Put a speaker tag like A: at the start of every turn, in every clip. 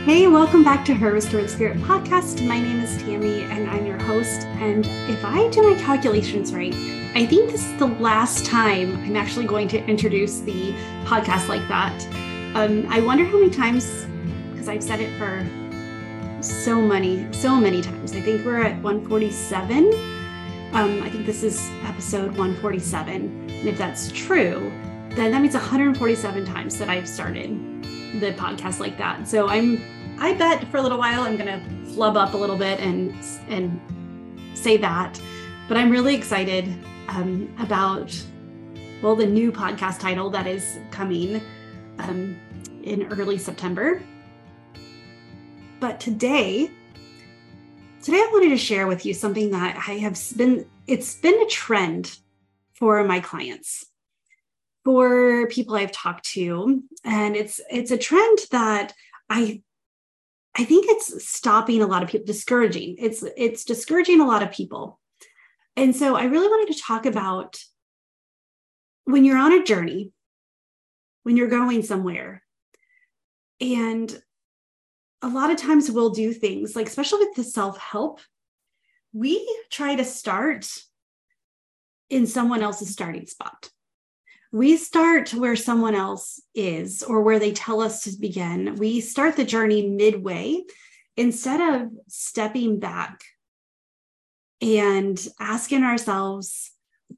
A: Hey, welcome back to Her Restored Spirit podcast. My name is Tammy and I'm your host. And if I do my calculations right, I think this is the last time I'm actually going to introduce the podcast like that. I wonder how many times, because I've said it for so many times. I think we're at 147. I think this is episode 147. And if that's true, then that means 147 times that I've started the podcast like that. So I bet for a little while I'm going to flub up a little bit and say that, but I'm really excited about, the new podcast title that is coming in early September. But today I wanted to share with you something that it's been a trend for my clients, for people I've talked to. And it's a trend that I think it's stopping a lot of people, discouraging. It's discouraging a lot of people. And so I really wanted to talk about when you're on a journey, when you're going somewhere, and a lot of times we'll do things like, especially with the self-help, we try to start in someone else's starting spot. We start where someone else is or where they tell us to begin. We start the journey midway instead of stepping back and asking ourselves,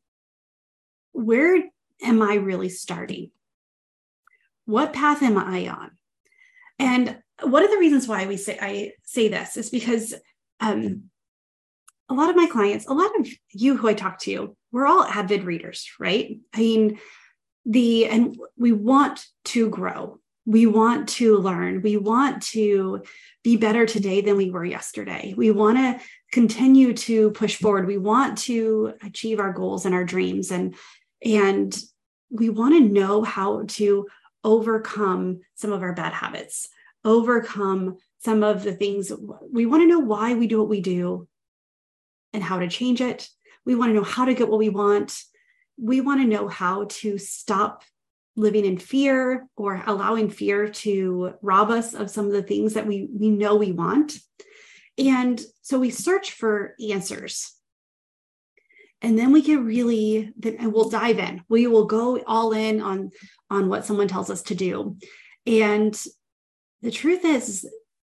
A: where am I really starting? What path am I on? And one of the reasons why I say this is because a lot of my clients, a lot of you who I talk to, we're all avid readers, right? I mean, and we want to grow. We want to learn. We want to be better today than we were yesterday. We want to continue to push forward. We want to achieve our goals and our dreams. And we want to know how to overcome some of our bad habits, overcome some of the things. We want to know why we do what we do and how to change it. We want to know how to get what we want. We want to know how to stop living in fear or allowing fear to rob us of some of the things that we know we want. And so we search for answers. And then we and we'll dive in. We will go all in on what someone tells us to do. And the truth is,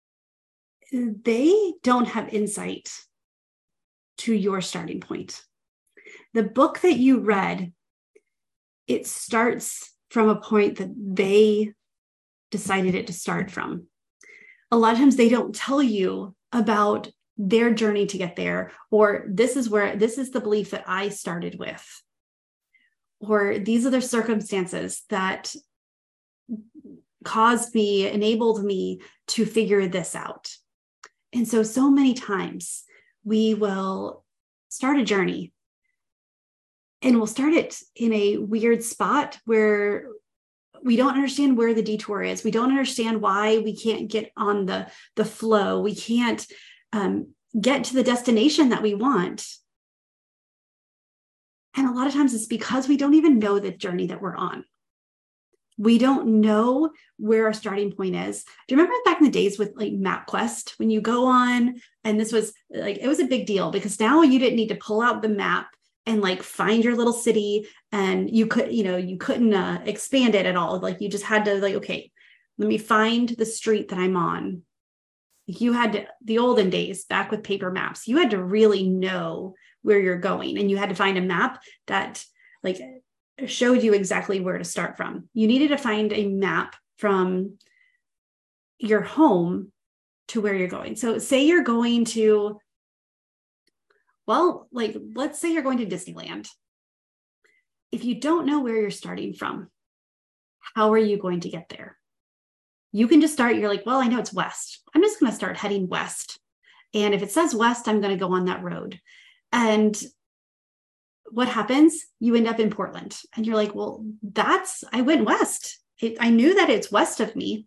A: they don't have insight to your starting point. The book that you read, it starts from a point that they decided it to start from. A lot of times they don't tell you about their journey to get there, or this is the belief that I started with, or these are the circumstances that enabled me to figure this out. And so many times we will start a journey, and we'll start it in a weird spot where we don't understand where the detour is. We don't understand why we can't get on the flow. We can't get to the destination that we want. And a lot of times it's because we don't even know the journey that we're on. We don't know where our starting point is. Do you remember back in the days with like MapQuest, when you go on, and this was like, it was a big deal because now you didn't need to pull out the map and like find your little city, and you couldn't expand it at all. Like you just had to okay, let me find the street that I'm on. You had to, the olden days back with paper maps, you had to really know where you're going, and you had to find a map that like showed you exactly where to start from. You needed to find a map from your home to where you're going. So say you're going to, let's say you're going to Disneyland. If you don't know where you're starting from, how are you going to get there? You can just start, you're like, I know it's west. I'm just going to start heading west. And if it says west, I'm going to go on that road. And what happens? You end up in Portland. And you're like, I went west. I knew that it's west of me.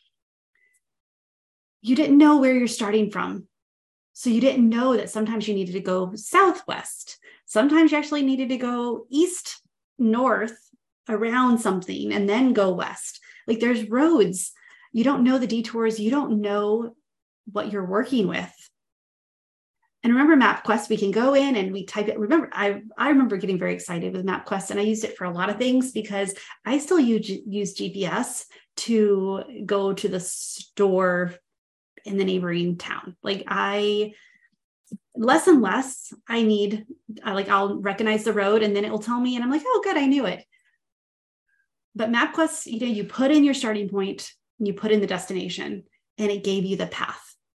A: You didn't know where you're starting from. So you didn't know that sometimes you needed to go southwest. Sometimes you actually needed to go east, north, around something, and then go west. Like there's roads You don't know the detours. You don't know what you're working with. And remember MapQuest, we can go in and we type it. Remember, I remember getting very excited with MapQuest, and I used it for a lot of things because I still use GPS to go to the store in the neighboring town. Like less and less I'll recognize the road and then it will tell me and I'm like, oh, good, I knew it. But MapQuest, you put in your starting point and you put in the destination and it gave you the path.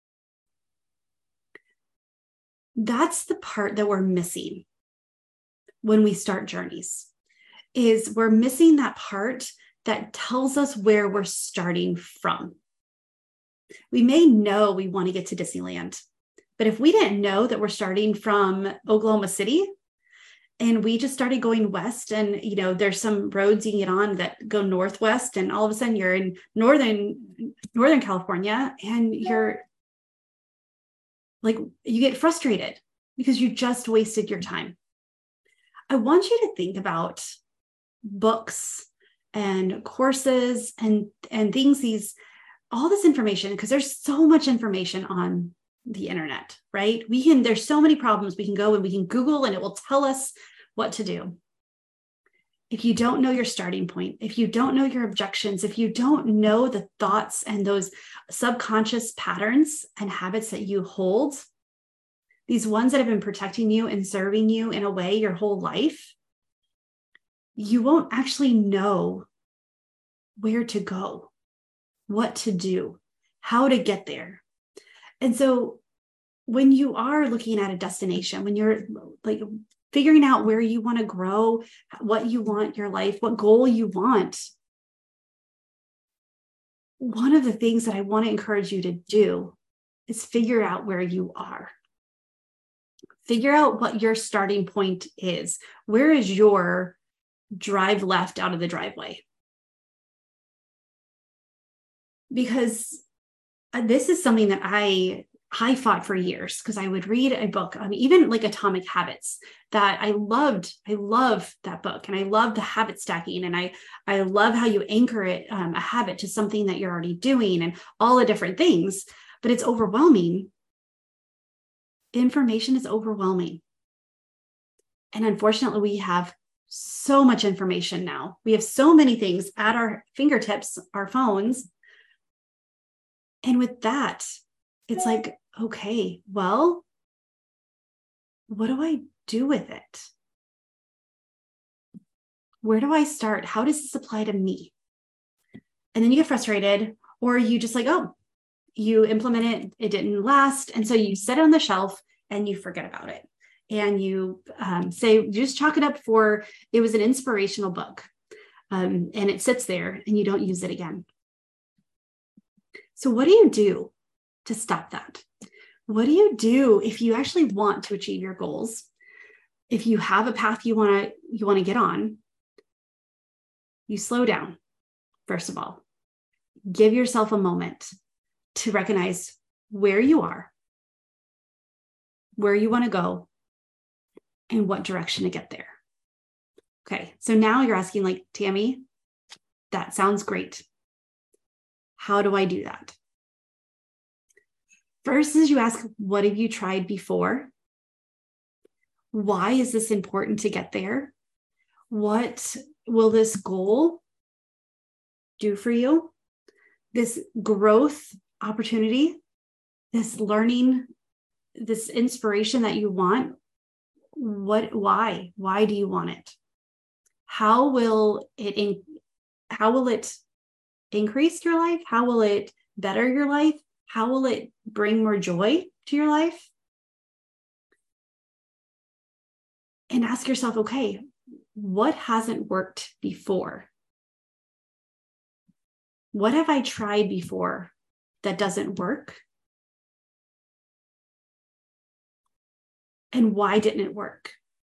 A: That's the part that we're missing when we start journeys, is we're missing that part that tells us where we're starting from. We may know we want to get to Disneyland, but if we didn't know that we're starting from Oklahoma City and we just started going west and, there's some roads you can get on that go northwest and all of a sudden you're in Northern California and you're like, you get frustrated because you just wasted your time. I want you to think about books and courses and things, all this information, because there's so much information on the internet, right? There's so many problems. We can go and we can Google and it will tell us what to do. If you don't know your starting point, if you don't know your objections, if you don't know the thoughts and those subconscious patterns and habits that you hold, these ones that have been protecting you and serving you in a way your whole life, you won't actually know where to go, what to do, how to get there. And so when you are looking at a destination, when you're like figuring out where you want to grow, what you want your life, what goal you want, one of the things that I want to encourage you to do is figure out where you are. Figure out what your starting point is. Where is your drive left out of the driveway? Because this is something that I fought for years, because I would read a book, even like Atomic Habits, that I loved. I love that book, and I love the habit stacking, and I love how you anchor it, a habit, to something that you're already doing, and all the different things. But it's overwhelming. Information is overwhelming, and unfortunately, we have so much information now. We have so many things at our fingertips, our phones, and with that, it's like, okay, well, what do I do with it? Where do I start? How does this apply to me? And then you get frustrated, or you just like, oh, you implement it, it didn't last. And so you set it on the shelf and you forget about it. And you you just chalk it up for, it was an inspirational book. And it sits there and you don't use it again. So what do you do to stop that? What do you do if you actually want to achieve your goals? If you have a path you want to get on, you slow down. First of all, give yourself a moment to recognize where you are, where you want to go, and what direction to get there. Okay, so now you're asking, like, Tammy, that sounds great. How do I do that? First is you ask, what have you tried before? Why is this important to get there? What will this goal do for you? This growth opportunity, this learning, this inspiration that you want, why do you want it? How will it increase your life? How will it better your life? How will it bring more joy to your life? And ask yourself, okay, what hasn't worked before? What have I tried before that doesn't work? And why didn't it work?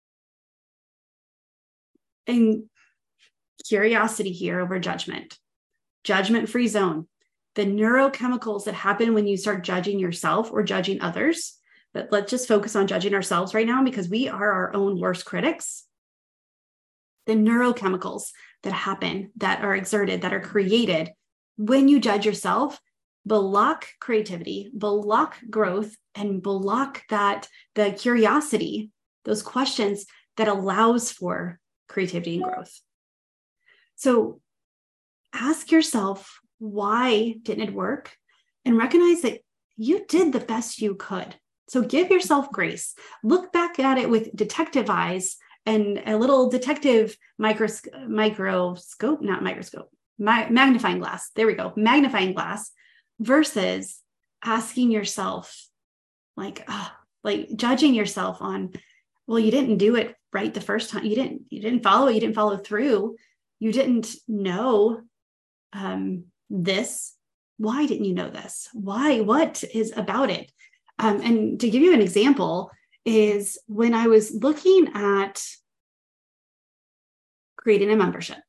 A: And curiosity here over judgment. Judgment-free zone. The neurochemicals that happen when you start judging yourself or judging others. But let's just focus on judging ourselves right now, because we are our own worst critics. The neurochemicals that happen, that are exerted, that are created when you judge yourself, block creativity, block growth, and block the curiosity, those questions that allows for creativity and growth. So ask yourself, why didn't it work? And recognize that you did the best you could. So give yourself grace. Look back at it with detective eyes and a little detective magnifying glass. There we go. Magnifying glass versus asking yourself, like judging yourself on, well, you didn't do it right the first time. You didn't follow through. You didn't know this. Why didn't you know this? Why? What is about it? And to give you an example is when I was looking at creating a membership,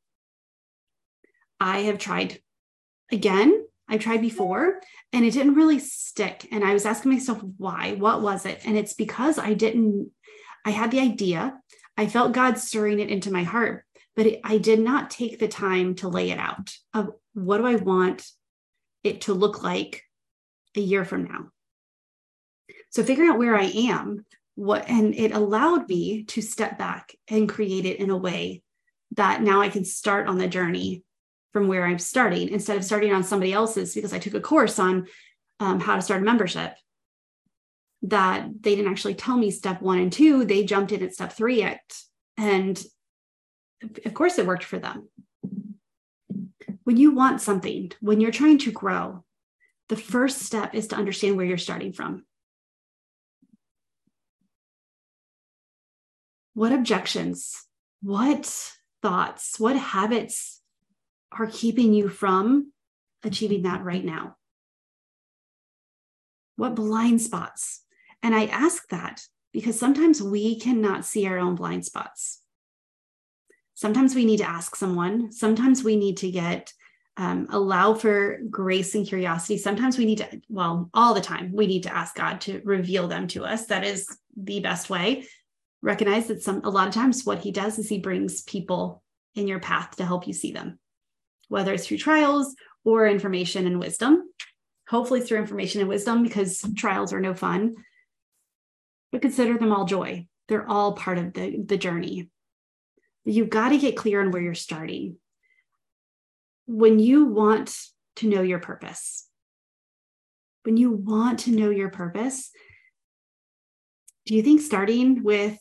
A: I have tried again. I've tried before and it didn't really stick. And I was asking myself, why? What was it? And it's because I had the idea. I felt God stirring it into my heart, but I did not take the time to lay it out of what do I want it to look like a year from now. So figuring out where I am, and it allowed me to step back and create it in a way that now I can start on the journey from where I'm starting instead of starting on somebody else's, because I took a course on how to start a membership that they didn't actually tell me step 1 and 2. They jumped in at step 3 and of course it worked for them. When you want something, when you're trying to grow, the first step is to understand where you're starting from. What objections, what thoughts, what habits are keeping you from achieving that right now? What blind spots? And I ask that because sometimes we cannot see our own blind spots. Sometimes we need to ask someone. Sometimes we need to allow for grace and curiosity. Sometimes we need to, all the time, we need to ask God to reveal them to us. That is the best way. Recognize that a lot of times what he does is he brings people in your path to help you see them, whether it's through trials or information and wisdom. Hopefully through information and wisdom, because trials are no fun, but consider them all joy. They're all part of the journey. You've got to get clear on where you're starting. When you want to know your purpose, do you think starting with,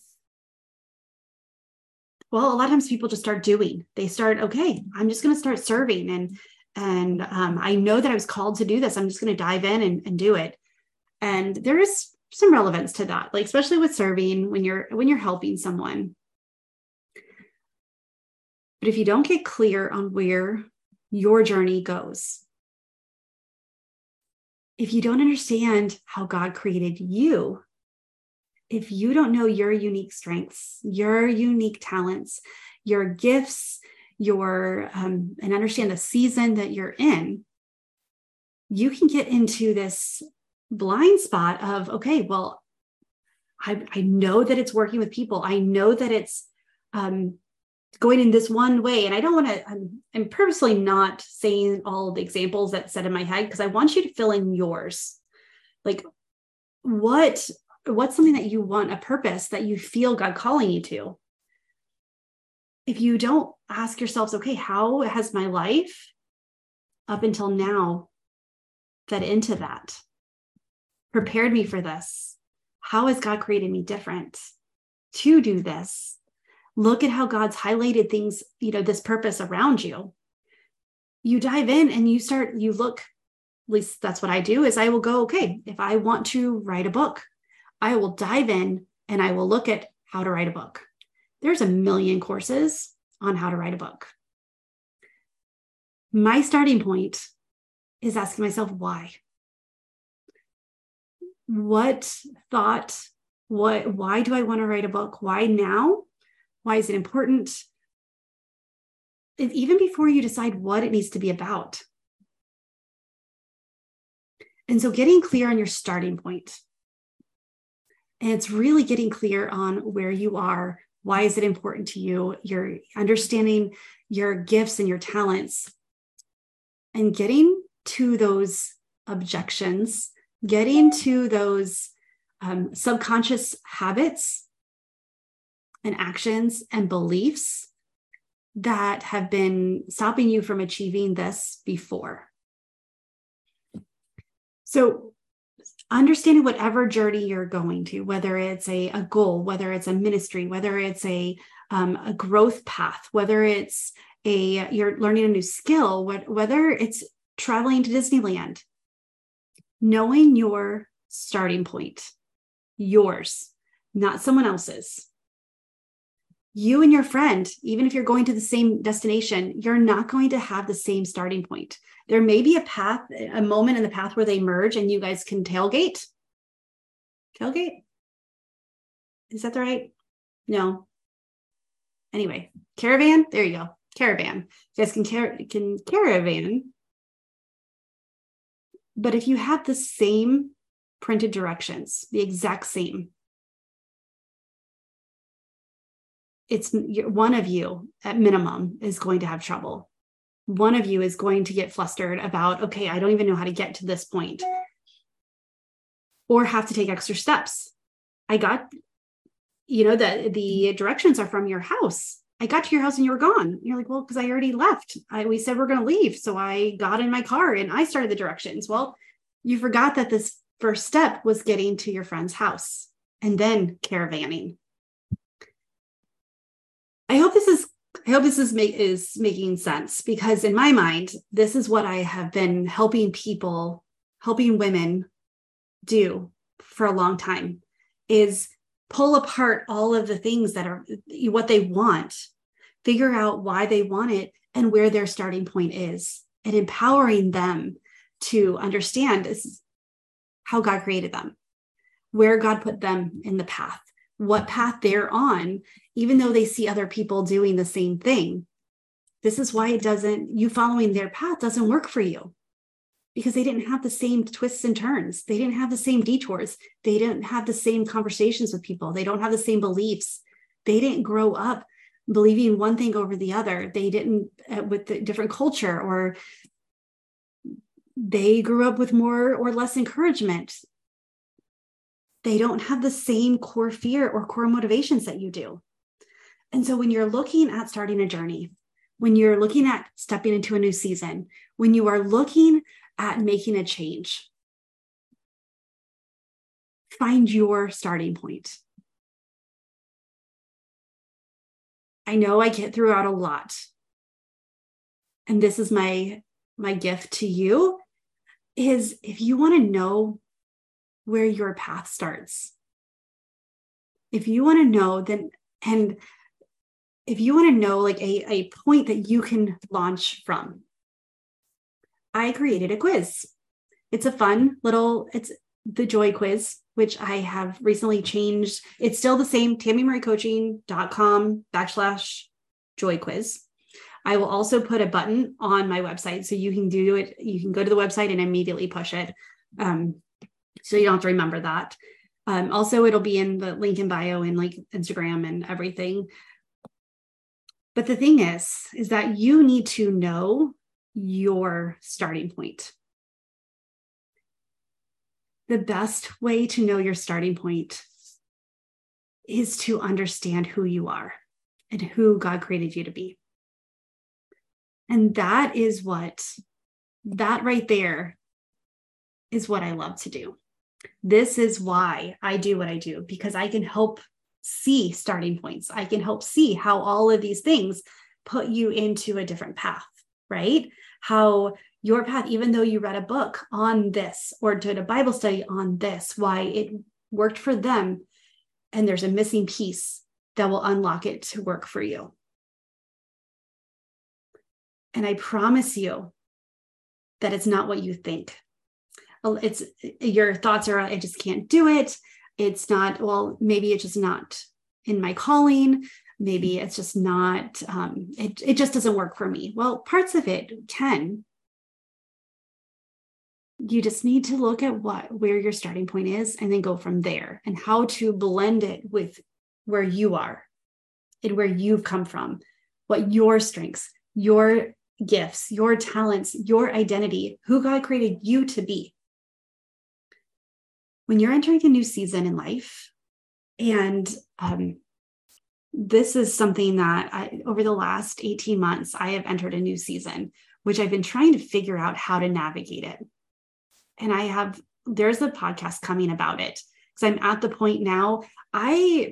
A: a lot of times people just start doing. They start, okay, I'm just going to start serving. And I know that I was called to do this. I'm just going to dive in and do it. And there is some relevance to that, like especially with serving when you're helping someone. But if you don't get clear on where your journey goes, if you don't understand how God created you, if you don't know your unique strengths, your unique talents, your gifts, and understand the season that you're in, you can get into this blind spot of, okay, well, I know that it's working with people. I know that it's going in this one way. And I don't want to, I'm purposely not saying all the examples that's set in my head, because I want you to fill in yours. Like what's something that you want, a purpose that you feel God calling you to? If you don't ask yourselves, okay, how has my life up until now fed into that? Prepared me for this? How has God created me different to do this? Look at how God's highlighted things, this purpose around you. You dive in and you look, at least that's what I do, is I will go, okay, if I want to write a book, I will dive in and I will look at how to write a book. There's a million courses on how to write a book. My starting point is asking myself, why? Why do I want to write a book? Why now? Why is it important? Even before you decide what it needs to be about. And so getting clear on your starting point. And it's really getting clear on where you are. Why is it important to you? You're understanding your gifts and your talents. and getting to those objections, getting to those subconscious habits and actions and beliefs that have been stopping you from achieving this before. So understanding whatever journey you're going to, whether it's a goal, whether it's a ministry, whether it's a growth path, whether it's you're learning a new skill, whether it's traveling to Disneyland, knowing your starting point, yours, not someone else's. You and your friend, even if you're going to the same destination, you're not going to have the same starting point. There may be a moment in the path where they merge and you guys can tailgate. Tailgate? Is that the right? No. Anyway, caravan. There you go. Caravan. You guys can caravan. But if you have the same printed directions, the exact same, it's one of you at minimum is going to have trouble. One of you is going to get flustered about, okay, I don't even know how to get to this point, or have to take extra steps. I got, the directions are from your house. I got to your house and you were gone. You're like, well, because I already left. We said we're going to leave. So I got in my car and I started the directions. Well, you forgot that this first step was getting to your friend's house and then caravanning. I hope this is making sense, because in my mind, this is what I have been helping women do for a long time, is pull apart all of the things that are what they want, figure out why they want it and where their starting point is, and empowering them to understand this is how God created them, where God put them in the path, what path they're on, even though they see other people doing the same thing. This is why you following their path doesn't work for you, because they didn't have the same twists and turns. They didn't have the same detours. They didn't have the same conversations with people. They don't have the same beliefs. They didn't grow up believing one thing over the other. They didn't with the different culture, or they grew up with more or less encouragement. They don't have the same core fear or core motivations that you do. And so when you're looking at starting a journey, when you're looking at stepping into a new season, when you are looking at making a change, find your starting point. I know I get through out a lot. And this is my gift to you, is if you want to know where your path starts, if you want to know, then, and if you want to know like a point that you can launch from, I created a quiz. It's a fun it's the Joy Quiz, which I have recently changed. It's still the same, TammyMurrayCoaching.com/Joy Quiz. I will also put a button on my website so you can do it. You can go to the website and immediately push it. So you don't have to remember that. Also, it'll be in the link in bio and like Instagram and everything. But the thing is that you need to know your starting point. The best way to know your starting point is to understand who you are and who God created you to be. And that right there is what I love to do. This is why I do what I do, because I can help see starting points. I can help see how all of these things put you into a different path, right? How your path, even though you read a book on this or did a Bible study on this, why it worked for them, and there's a missing piece that will unlock it to work for you. And I promise you that it's not what you think. It's your thoughts are, I just can't do it. It's not, well, maybe it's just not in my calling. Maybe it's just not, it just doesn't work for me. Well, parts of it can. You just need to look at where your starting point is and then go from there, and how to blend it with where you are and where you've come from, what your strengths, your gifts, your talents, your identity, who God created you to be. When you're entering a new season in life, and this is something that over the last 18 months, I have entered a new season, which I've been trying to figure out how to navigate it. And there's a podcast coming about it, because I'm at the point now, I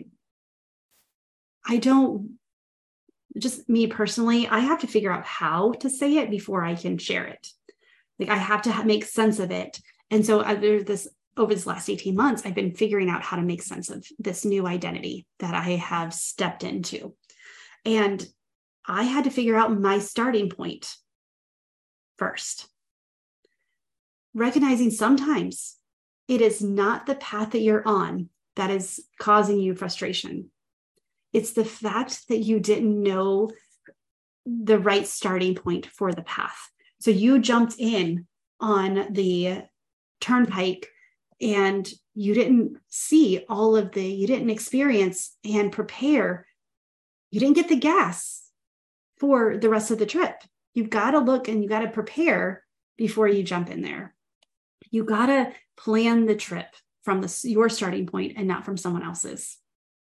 A: don't, just me personally, I have to figure out how to say it before I can share it. Like I have to make sense of it. And so over this last 18 months, I've been figuring out how to make sense of this new identity that I have stepped into. And I had to figure out my starting point first. Recognizing sometimes it is not the path that you're on that is causing you frustration. It's the fact that you didn't know the right starting point for the path. So you jumped in on the turnpike and you didn't see you didn't experience and prepare. You didn't get the gas for the rest of the trip. You've got to look and you got to prepare before you jump in there. You got to plan the trip from your starting point and not from someone else's.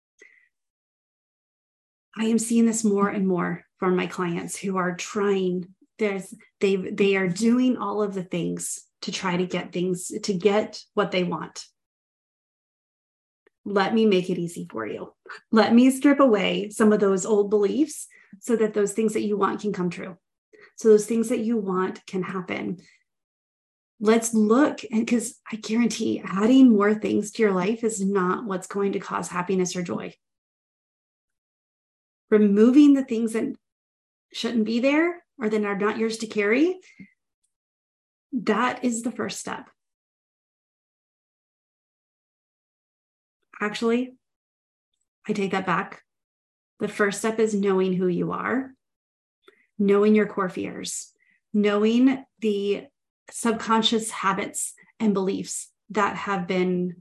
A: I am seeing this more and more from my clients who are trying. They are doing all of the things to try to get what they want. Let me make it easy for you. Let me strip away some of those old beliefs so that those things that you want can come true. So those things that you want can happen. Let's look, and because I guarantee adding more things to your life is not what's going to cause happiness or joy. Removing the things that shouldn't be there or that are not yours to carry, that is the first step. Actually, I take that back. The first step is knowing who you are, knowing your core fears, knowing the subconscious habits and beliefs that have been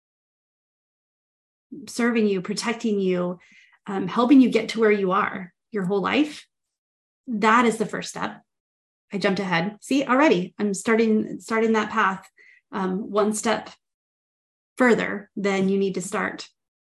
A: serving you, protecting you, helping you get to where you are your whole life. That is the first step. I jumped ahead. See, already I'm starting that path one step further than you need to start.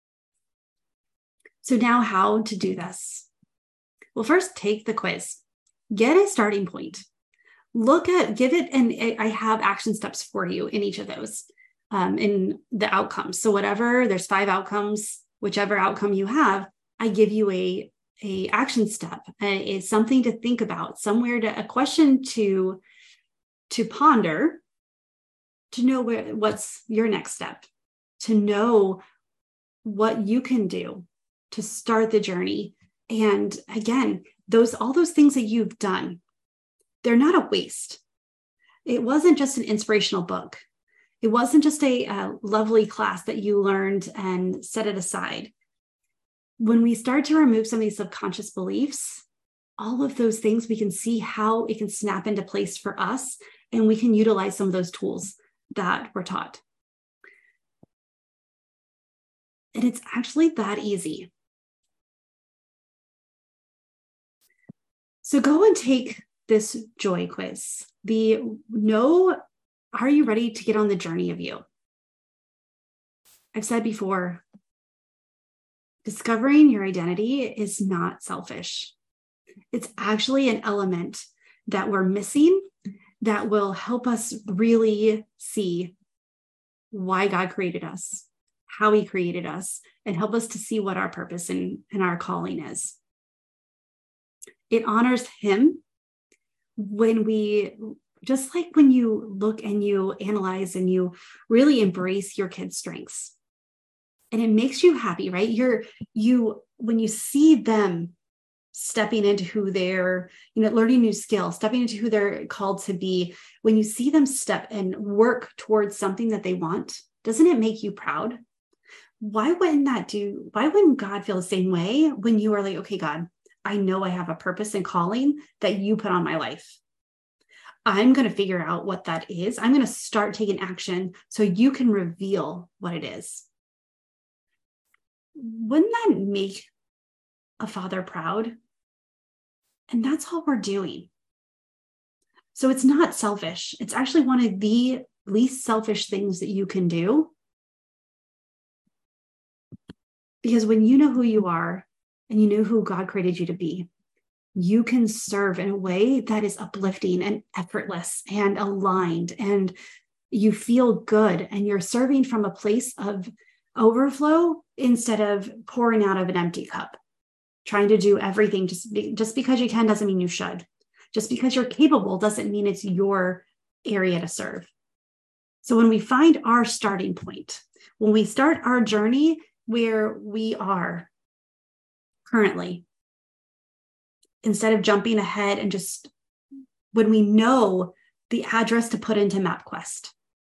A: So now how to do this? Well, first take the quiz. Get a starting point. Give it, and I have action steps for you in each of those, in the outcomes. So there's 5 outcomes, whichever outcome you have, I give you a action step. It's something to think about, a question to ponder, to know what's your next step, to know what you can do to start the journey. And again, all those things that you've done, they're not a waste. It wasn't just an inspirational book. It wasn't just a lovely class that you learned and set it aside. When we start to remove some of these subconscious beliefs, all of those things, we can see how it can snap into place for us, and we can utilize some of those tools that we're taught. And it's actually that easy. So go and take this joy quiz. Are you ready to get on the journey of you? I've said before, discovering your identity is not selfish. It's actually an element that we're missing that will help us really see why God created us, how he created us, and help us to see what our purpose and our calling is. It honors him just like when you look and you analyze and you really embrace your kids' strengths. And it makes you happy, right? When you see them stepping into who they're, learning new skills, stepping into who they're called to be, when you see them step and work towards something that they want, doesn't it make you proud? Why wouldn't God feel the same way when you are like, okay, God, I know I have a purpose and calling that you put on my life. I'm going to figure out what that is. I'm going to start taking action so you can reveal what it is. Wouldn't that make a father proud? And that's all we're doing. So it's not selfish. It's actually one of the least selfish things that you can do. Because when you know who you are and you know who God created you to be, you can serve in a way that is uplifting and effortless and aligned, and you feel good, and you're serving from a place of overflow instead of pouring out of an empty cup, trying to do everything. Just because you can doesn't mean you should. Just because you're capable doesn't mean it's your area to serve. So when we find our starting point, when we start our journey where we are currently, instead of jumping ahead and just when we know the address to put into MapQuest,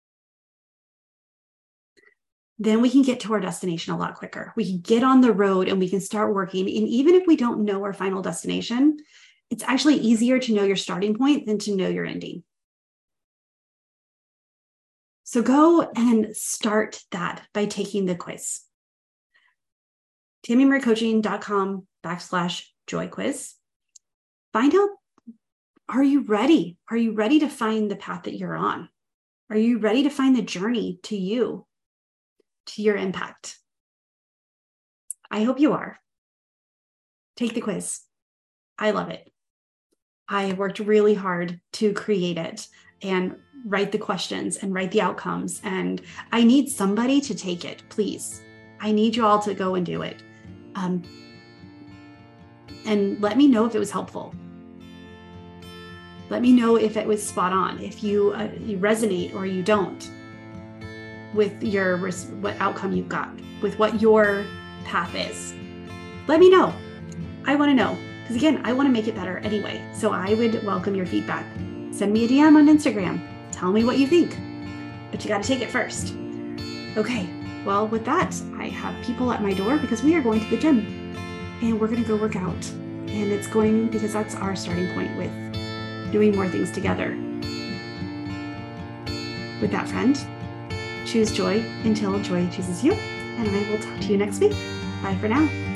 A: then we can get to our destination a lot quicker. We can get on the road and we can start working. And even if we don't know our final destination, it's actually easier to know your starting point than to know your ending. So go and start that by taking the quiz. TammyMurrayCoaching.com/joy quiz. Find out, are you ready? Are you ready to find the path that you're on? Are you ready to find the journey to you, to your impact? I hope you are. Take the quiz. I love it. I worked really hard to create it and write the questions and write the outcomes. And I need somebody to take it, please. I need you all to go and do it. And let me know if it was helpful. Let me know if it was spot on, if you resonate or you don't with what outcome you've got, with what your path is. Let me know. I want to know, because again, I want to make it better anyway. So I would welcome your feedback. Send me a DM on Instagram. Tell me what you think, but you got to take it first. Okay, well, with that, I have people at my door because we are going to the gym and we're going to go work out. And it's going, because that's our starting point with doing more things together. With that, friend, choose joy until joy chooses you. And I will talk to you next week. Bye for now.